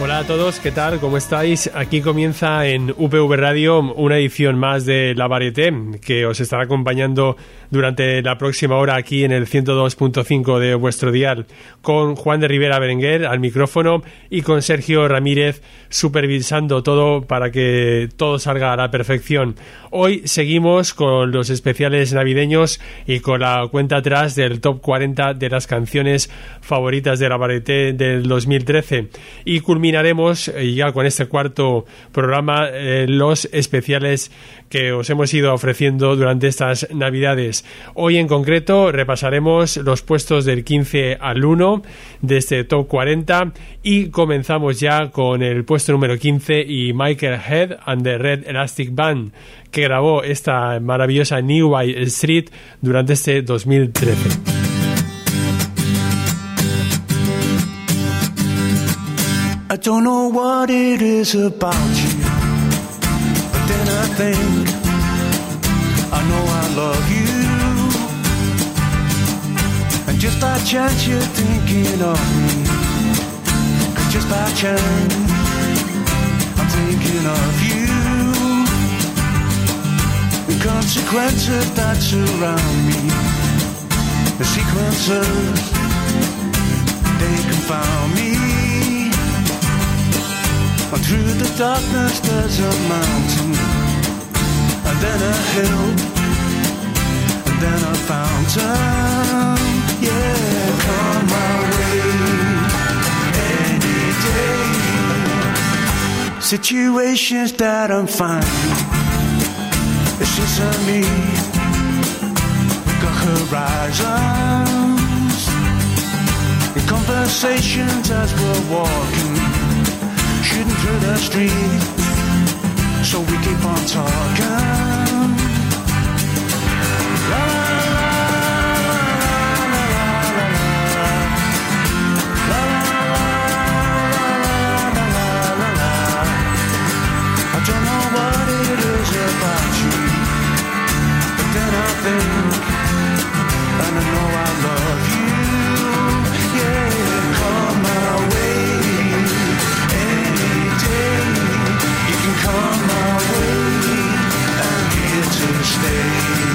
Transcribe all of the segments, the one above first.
Hola a todos, ¿qué tal? ¿Cómo estáis? Aquí comienza en UPV Radio una edición más de La Varieté, que os estará acompañando durante la próxima hora aquí en el 102.5 de vuestro dial, con Juan de Rivera Berenguer al micrófono y con Sergio Ramírez supervisando todo para que todo salga a la perfección. Hoy seguimos con los especiales navideños y con la cuenta atrás del top 40 de las canciones favoritas de La Varieté del 2013, y culminaremos ya con este cuarto programa los especiales que os hemos ido ofreciendo durante estas navidades. Hoy en concreto repasaremos los puestos del 15 al 1 de este top 40 y comenzamos ya con el puesto número 15 y Michael Head and the Red Elastic Band, que grabó esta maravillosa New White Street durante este 2013. I don't know what it is about you, but then I think I know I love you. And just by chance you're thinking of me, 'cause just by chance I'm thinking of you. The consequences that surround me, the sequences, they confound me. Through the darkness there's a mountain, and then a hill, and then a fountain. Yeah, come my way any day. Situations that I'm finding, it's just on me. Got horizons, in conversations as we're walking, shooting through the street, so we keep on talking. La la la la la la la la la. I don't know what it is about you, but then I think, and I know I love you. Yeah, come my way. Come my way, I'm here to stay.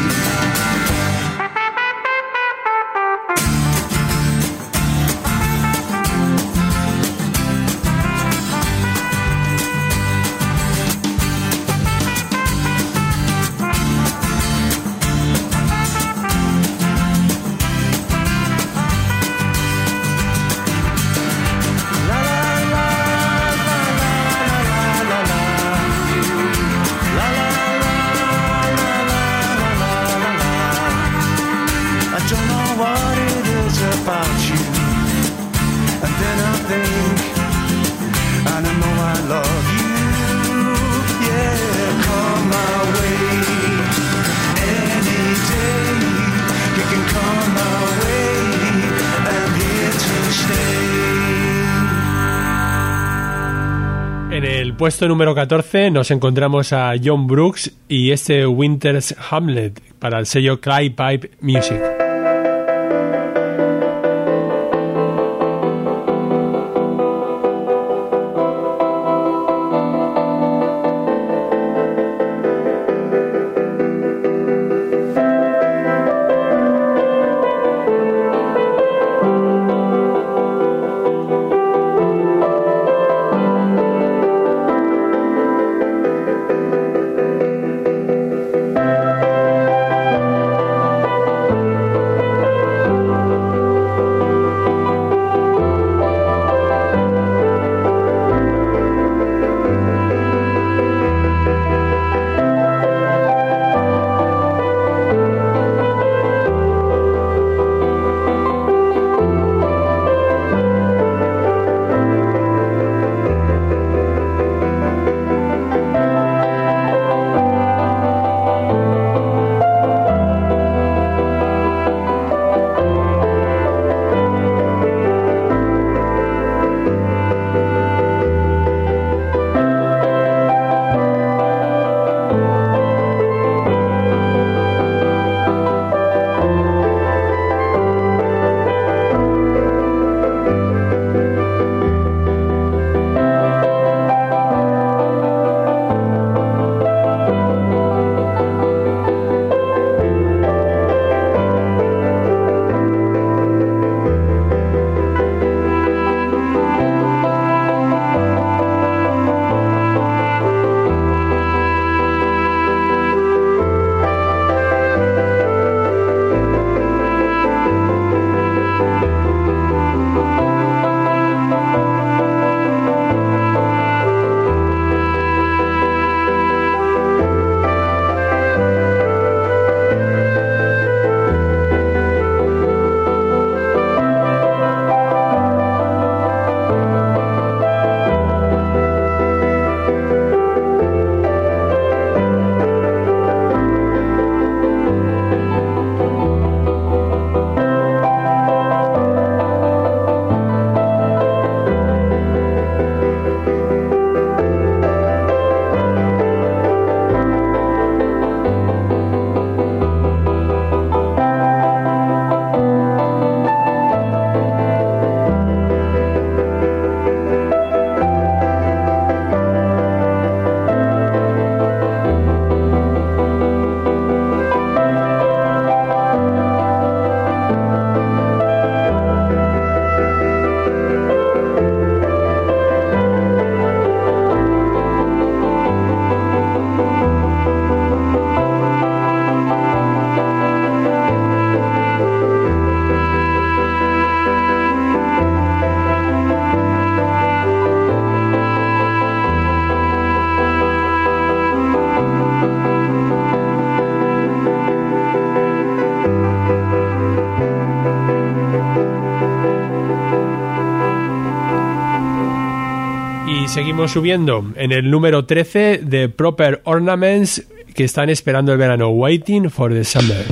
Puesto número 14 nos encontramos a John Brooks y este Winter's Hamlet para el sello Cry Pipe Music. seguimos subiendo en el número 13 de Proper Ornaments, que están esperando el verano, Waiting for the Summer.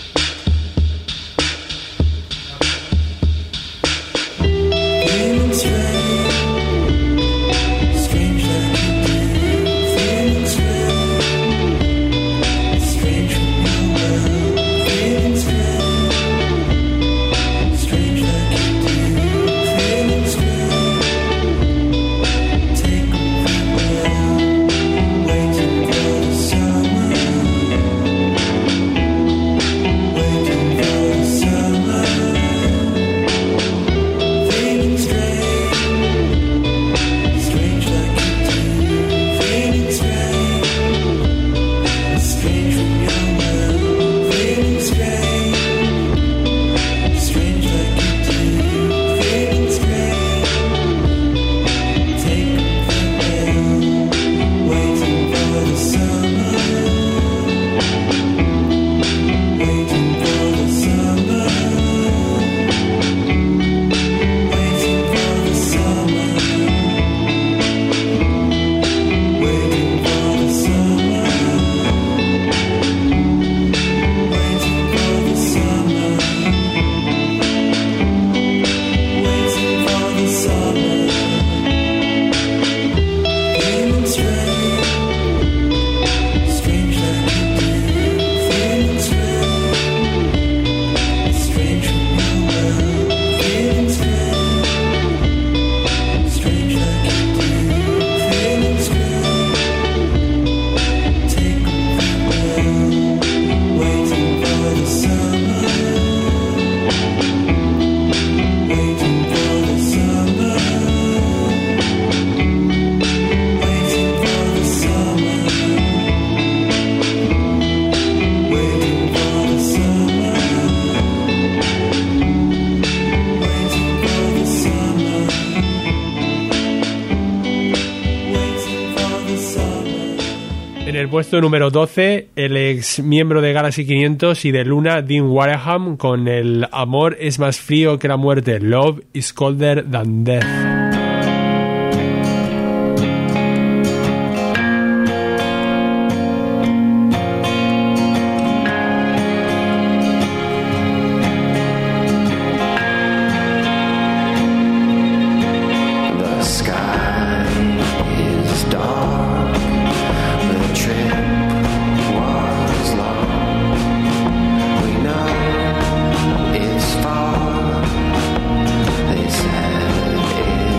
Puesto número 12, el ex miembro de Galaxy 500 y de Luna, Dean Wareham, con el Amor es más frío que la muerte, Love is colder than death. They said it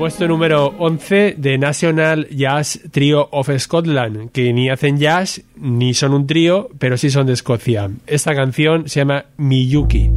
puesto número 11 de National Jazz Trio of Scotland, que ni hacen jazz ni son un trío, pero sí son de Escocia. Esta canción se llama Miyuki.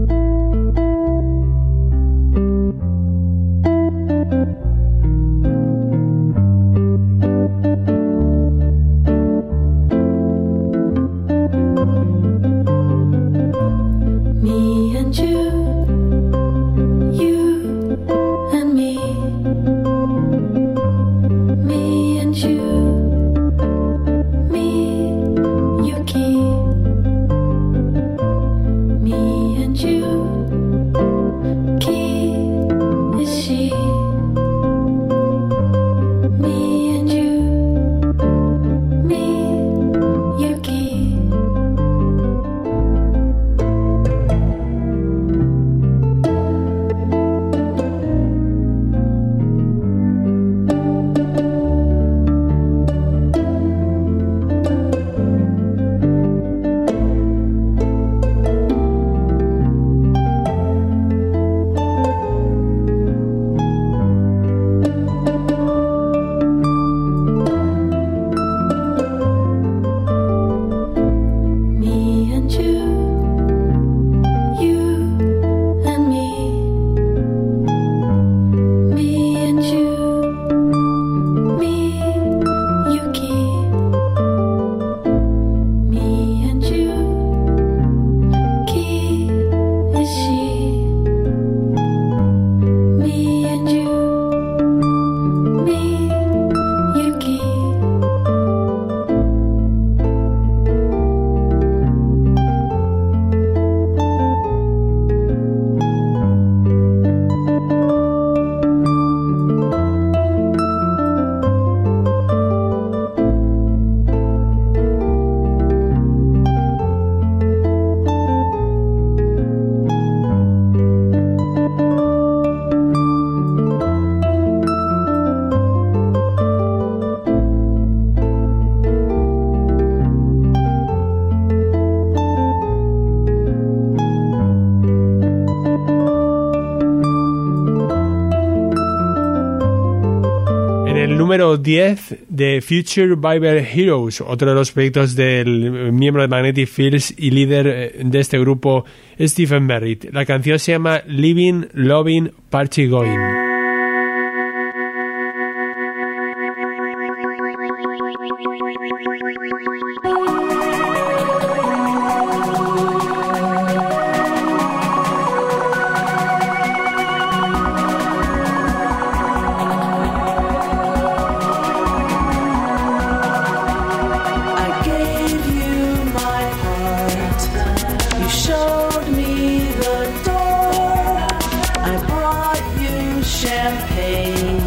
Número 10 de Future Bible Heroes, otro de los proyectos del miembro de Magnetic Fields y líder de este grupo, Stephen Merritt. La canción se llama Living, Loving, Party Going.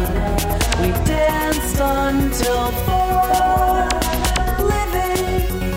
Until 4, living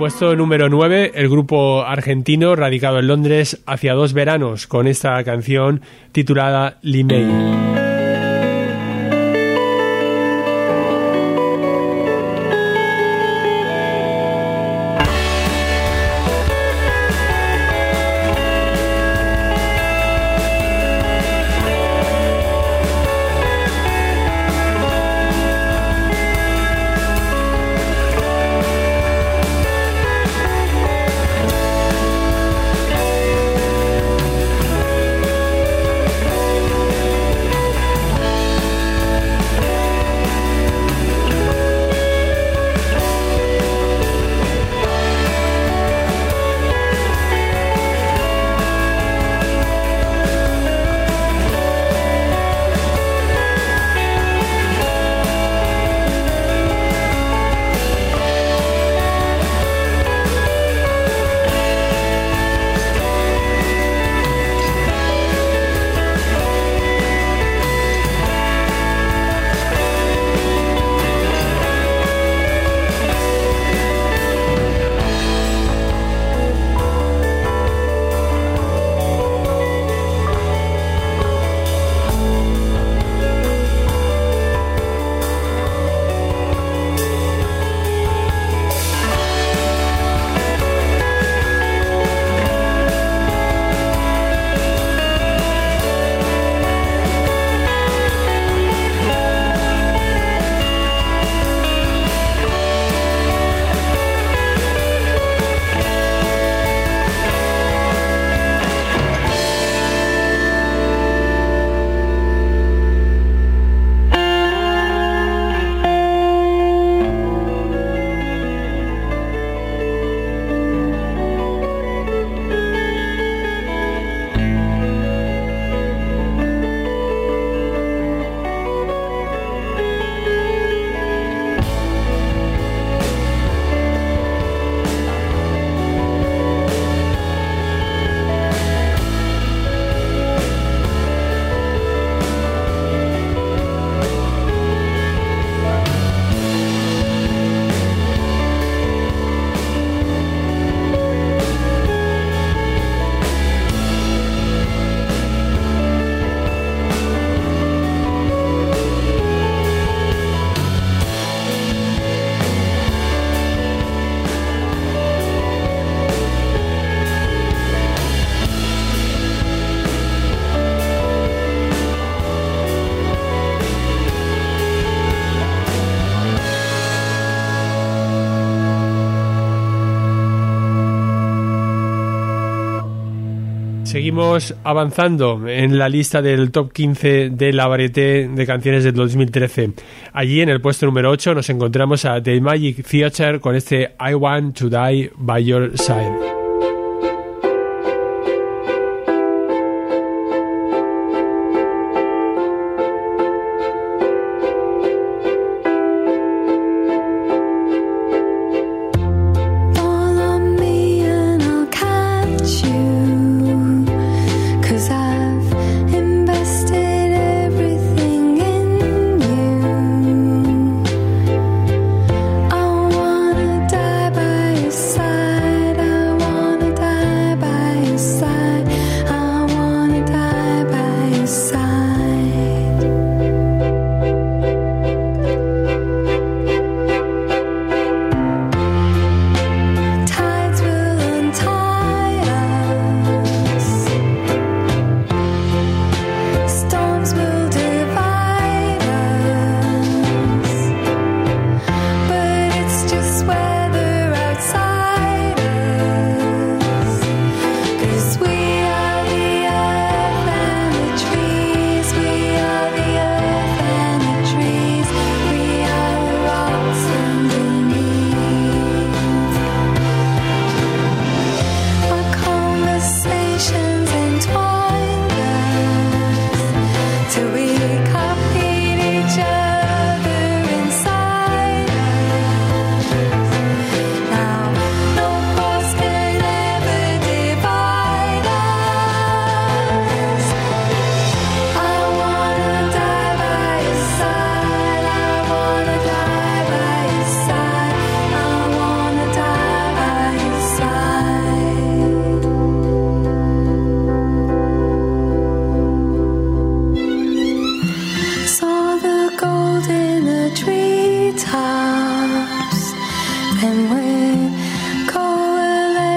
puesto número 9, el grupo argentino radicado en Londres Hacia dos veranos, con esta canción titulada Limei. Seguimos avanzando en la lista del top 15 de la Varieté de canciones del 2013. Allí, en el puesto número 8, nos encontramos a The Magic Theatre con este I Want to Die by Your Side. I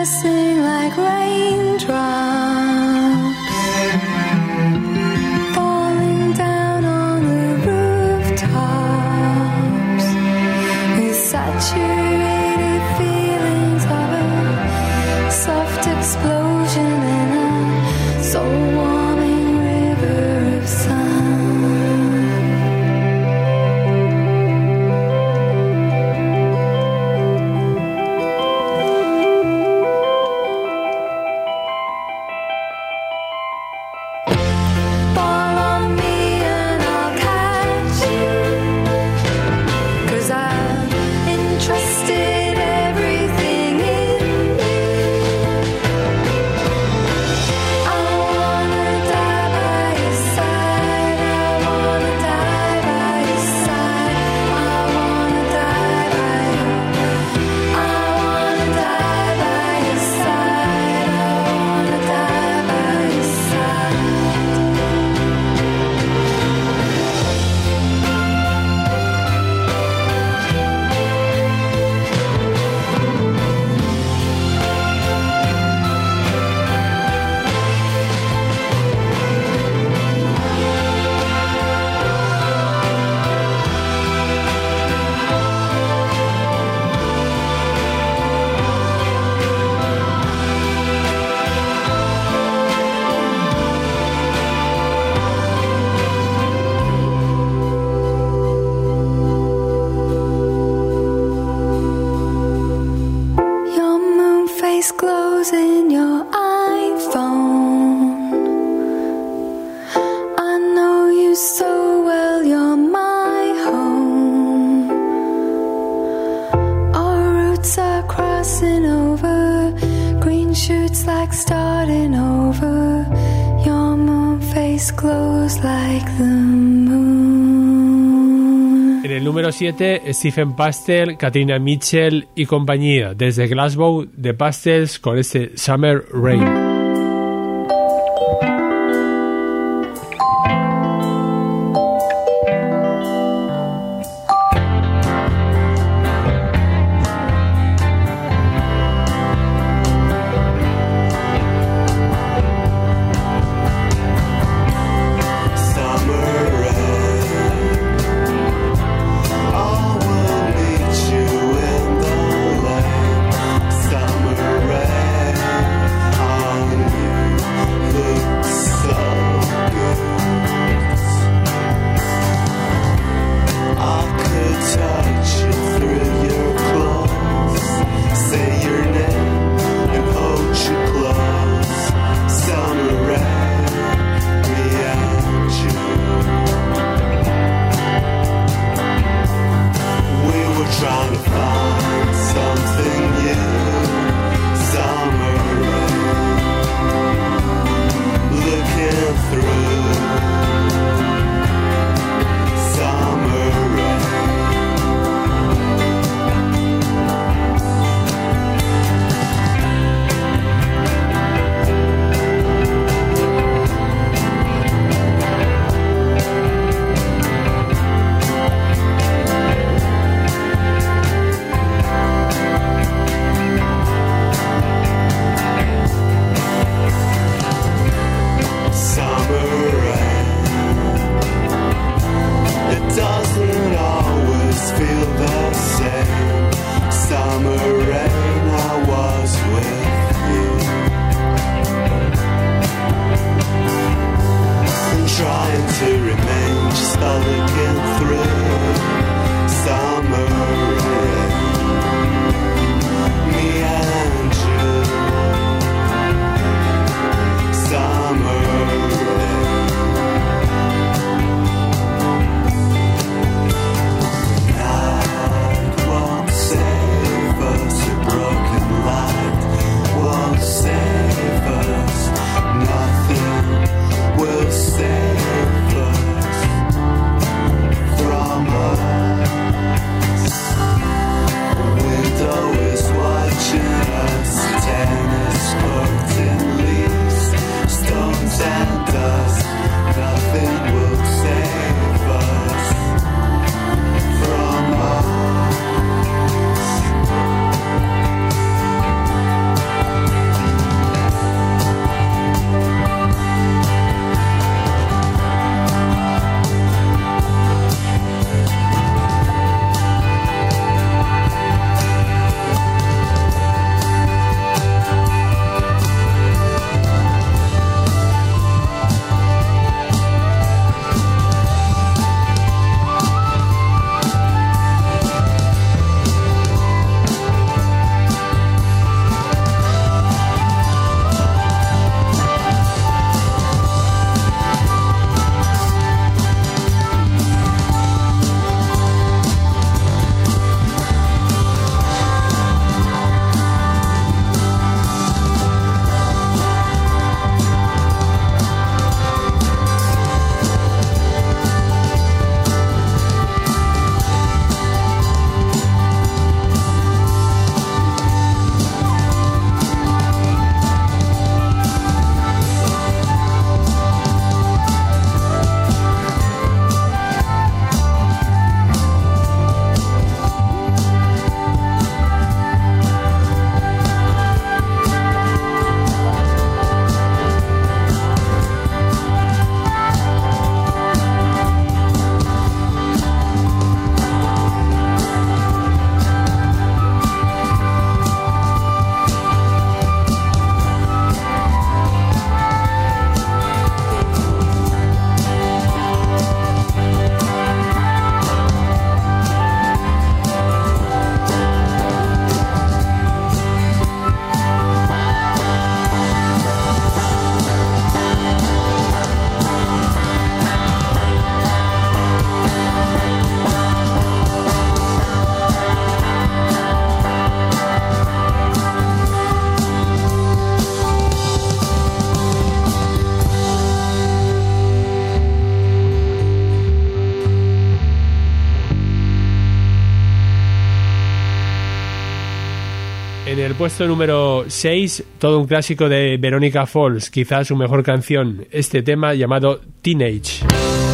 sing like raindrops falling down on the rooftops with saturated feelings of a soft explosion in a soul-warming river of sun. Glows in your iPhone. I know you so well, you're my home. Our roots are crossing over, green shoots like starting over. Your moon face glows like the moon. En el número 7, Stephen Pastel, Katrina Mitchell y compañía. Desde Glasgow, The Pastels con este Summer Rain. Summer rain, el puesto número 6, todo un clásico de Veronica Falls, quizás su mejor canción, este tema llamado Teenage.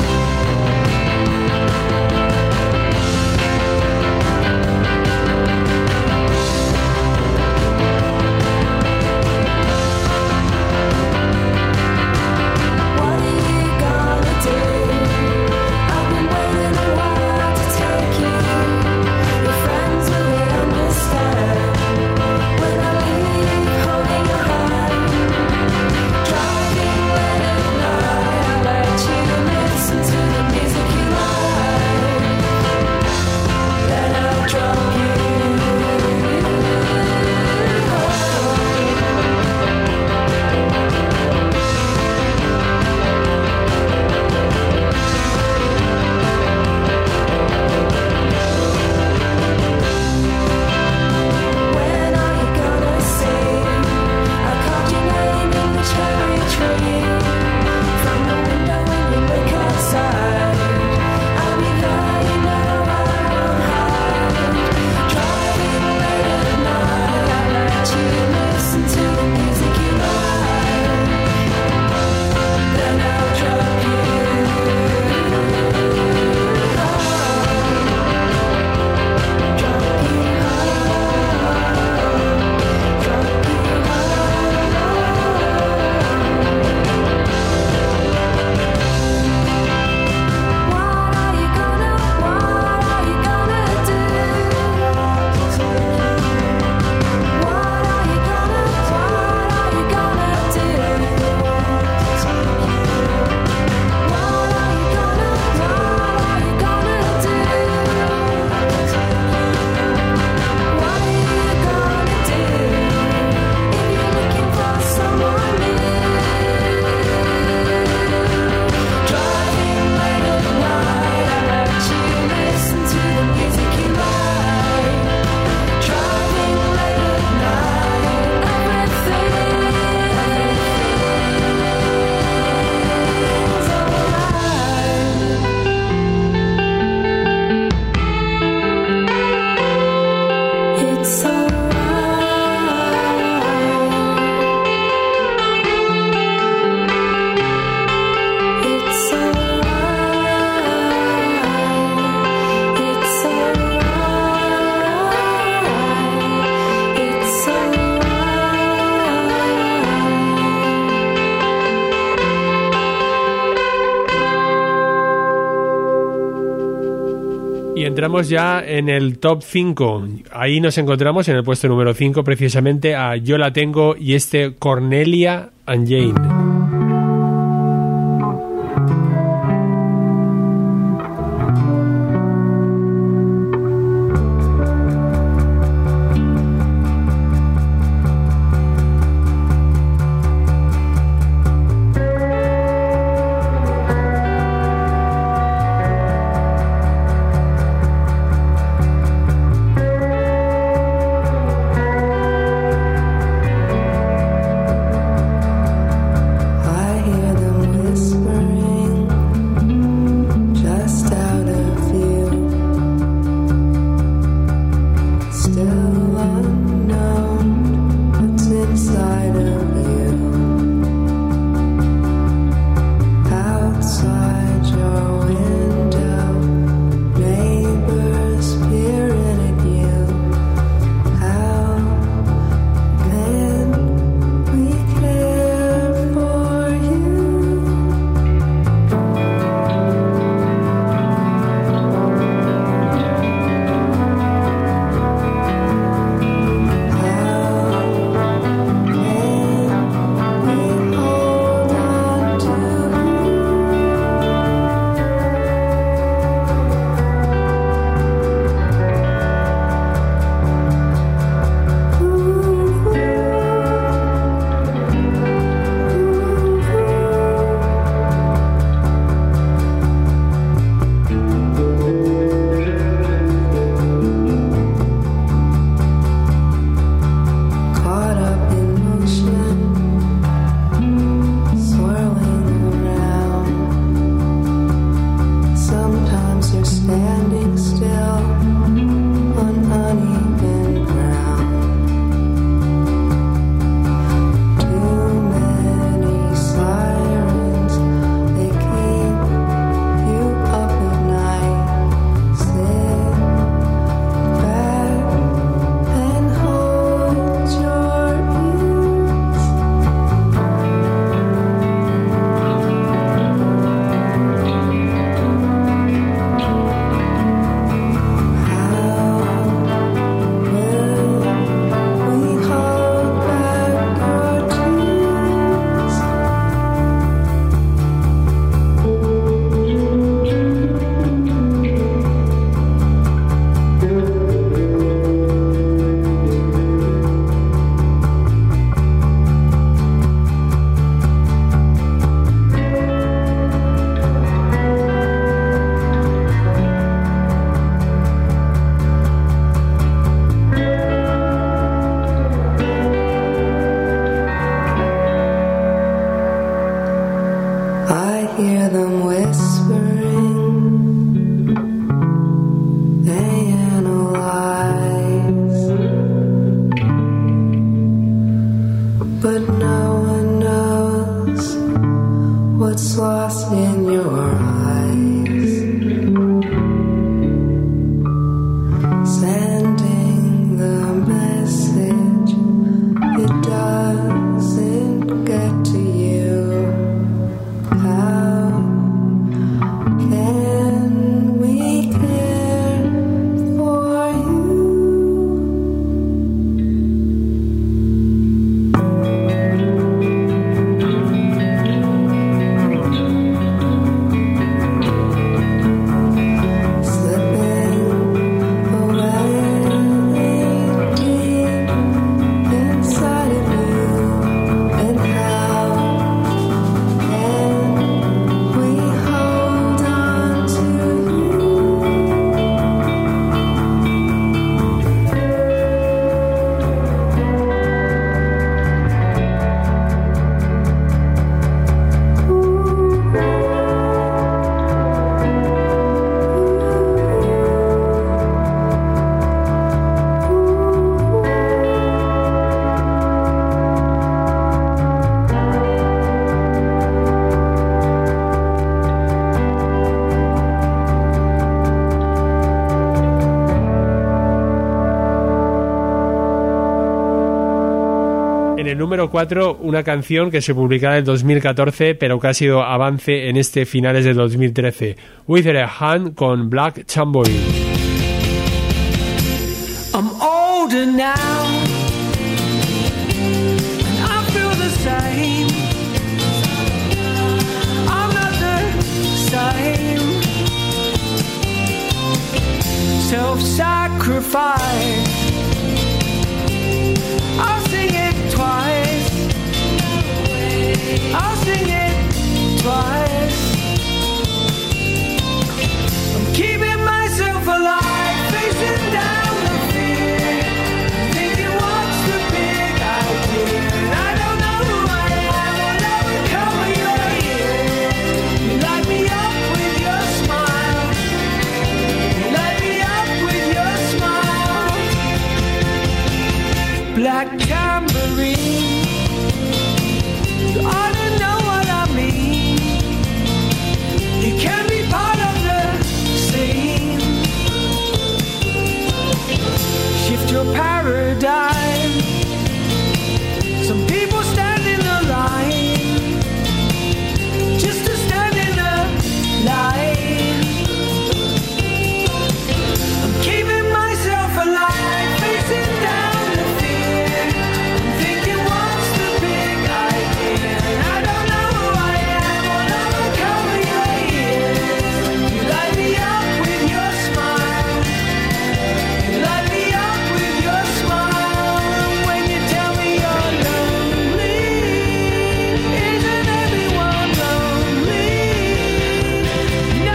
Y entramos ya en el top 5. Ahí nos encontramos en el puesto número 5 precisamente a Yo la tengo y este Cornelia and Jane. hear them whispering, they analyze, but no one knows what's lost in your eyes. Sending the message, it doesn't get to you. How can we care for you? Número 4, una canción que se publicará en 2014 pero que ha sido avance en este finales de 2013, With a Hand con Black Chamboy. I'm older now and I feel the same. I'm not the same. Self-sacrifice, I'll sing it twice. I'll sing it twice. I'm keeping myself alive, facing down the fear, thinking what's the big idea. And I don't know who I am, I'll never cover your ears. You light me up with your smile. You light me up with your smile. Black tambourine, you ought to know what I mean. You can be part of the scene. Shift your paradigm. Some people stand in the line just to stand in the line. I'm keeping myself alive, facing down the fear, thinking what's the big idea. And I don't know who I am, I'll never cover your ears. You light me up with your smile. You light me up with your smile. When you tell me you're lonely, isn't everyone lonely? No.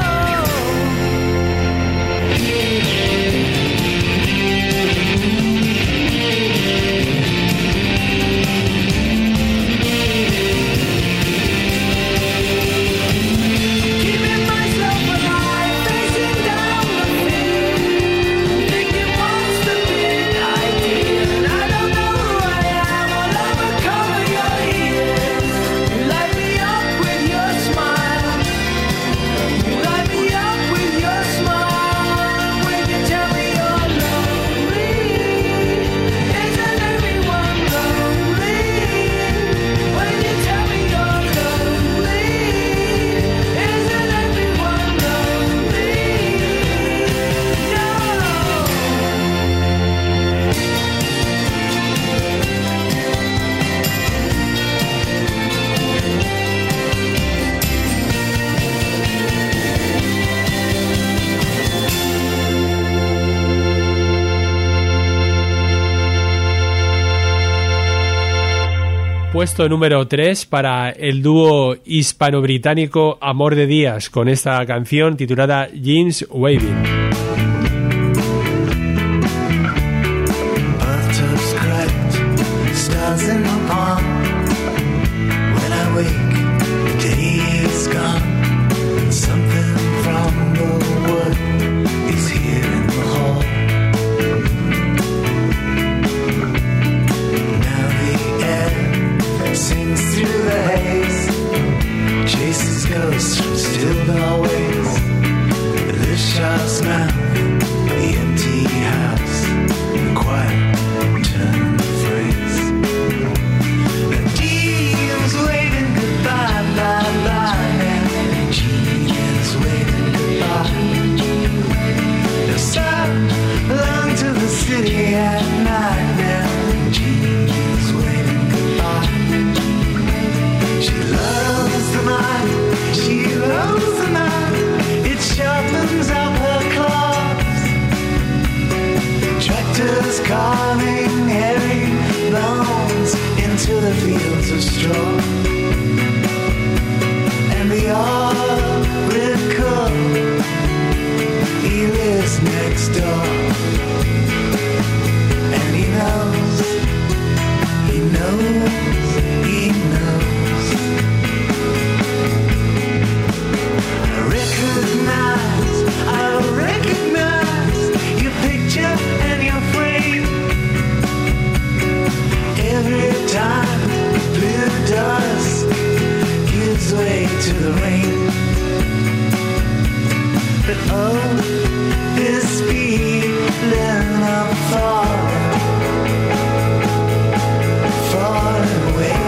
Keeping myself alive, facing down the fear, thinking what's the big idea. And I don't know who I am, I'll never cover your ears. You light me up with your smile. You light me up with your smile. When you tell me you're lonely, isn't everyone lonely? When you tell me you're lonely, isn't everyone lonely? No. Puesto número 3 para el dúo hispano-británico Amor de Días con esta canción titulada Jeans Waving. Bathtub's cracked, stars in the pond. When I wake, the day is gone. gone. Something from the wood is here in the hall. Now the air sings through the haze, chases ghosts from still doorways. The shop's mouth, the empty house, the quiet turn the phrase. The deal's waving goodbye, bye, bye, and Jean's waving goodbye. The sun belong to the city at night now. Jean's waving goodbye. She loves the night, she loves the night. It sharpens up her claws. Tractors carving herring bones into the fields of straw. And the oracle, he lives next door. And he knows, he knows, he knows. I recognize your picture and your frame. Every time blue dust gives way to the rain. But oh, this feeling of far away.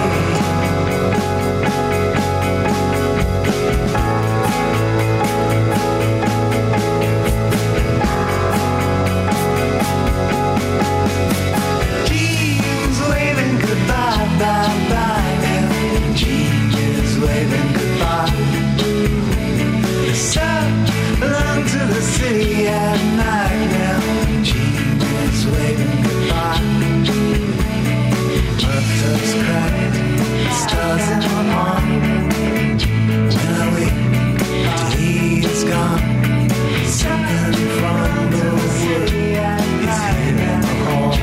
Bye-bye, and Jean is waving goodbye. The sun belongs to the city at night now. Jean is waving goodbye. Birds cry, stars in the morning. When I wake till he is gone, something from the wood is here in the hall.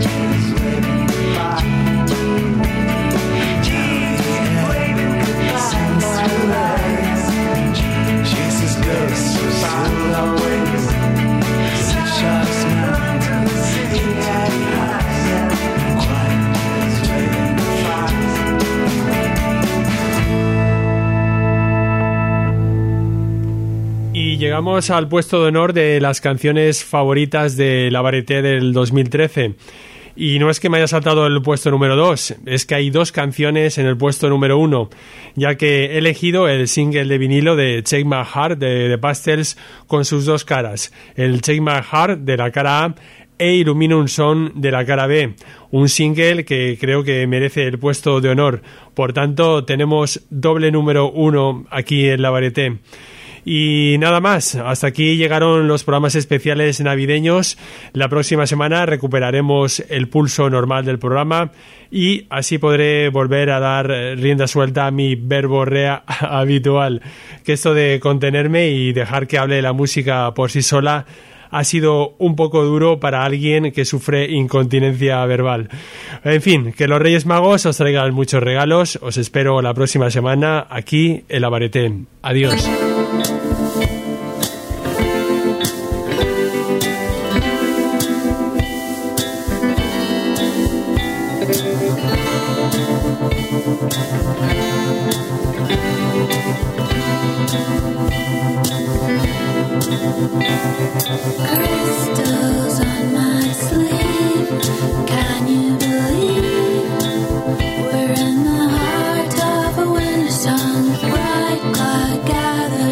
Y llegamos al puesto de honor de las canciones favoritas de la Varieté del 2013. Y no es que me haya saltado el puesto número 2, es que hay dos canciones en el puesto número 1, ya que he elegido el single de vinilo de Take My Heart de The Pastels con sus dos caras, el Take My Heart de la cara A e Illuminum Son de la cara B, un single que creo que merece el puesto de honor. Por tanto, tenemos doble número 1 aquí en la Varieté. Y nada más, hasta aquí llegaron los programas especiales navideños. La próxima semana recuperaremos el pulso normal del programa y así podré volver a dar rienda suelta a mi verborrea habitual, que esto de contenerme y dejar que hable la música por sí sola ha sido un poco duro para alguien que sufre incontinencia verbal. En fin, que los Reyes Magos os traigan muchos regalos. Os espero la próxima semana aquí en la Varieté. Adiós. Crystals on my sleeve, can you believe we're in the heart of a winter sun, bright cloud gathered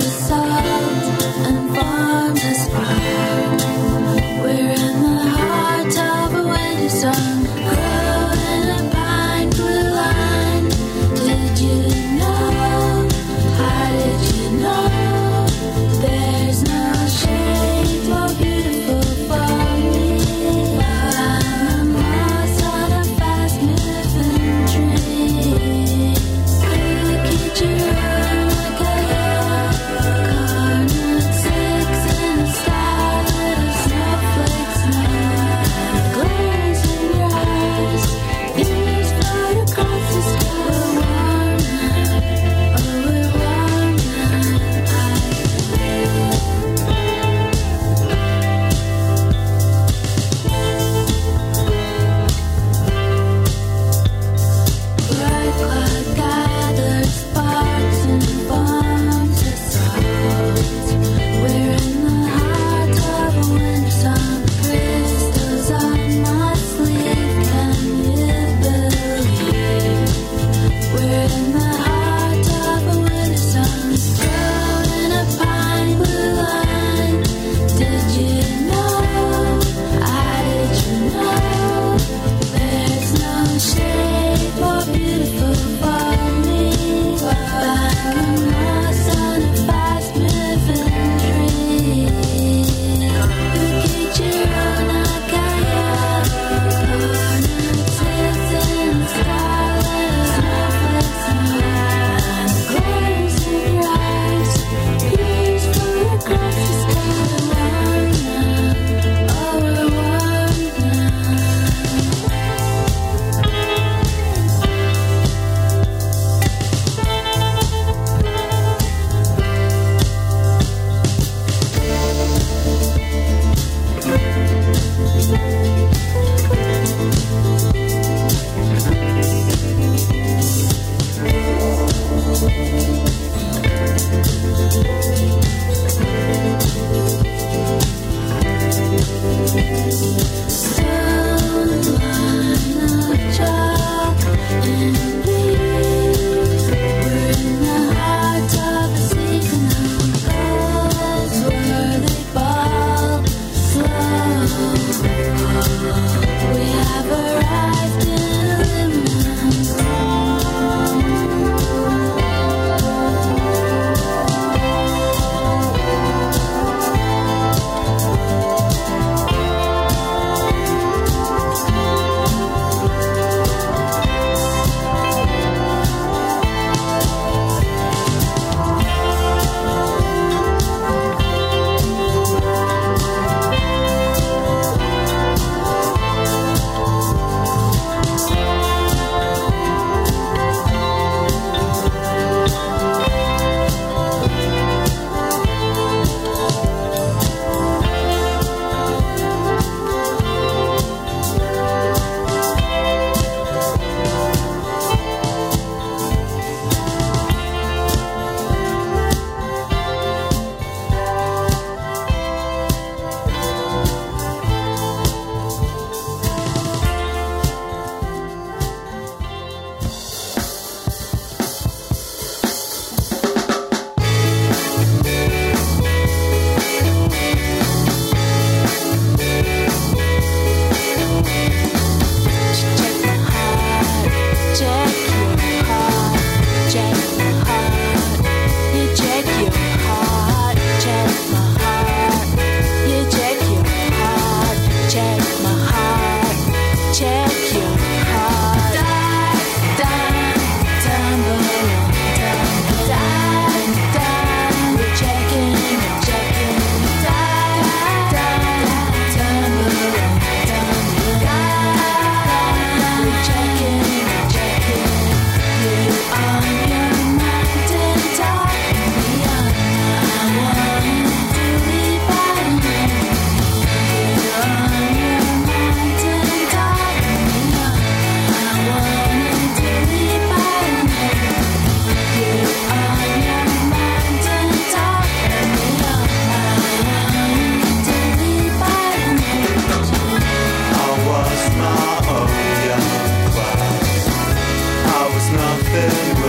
nothing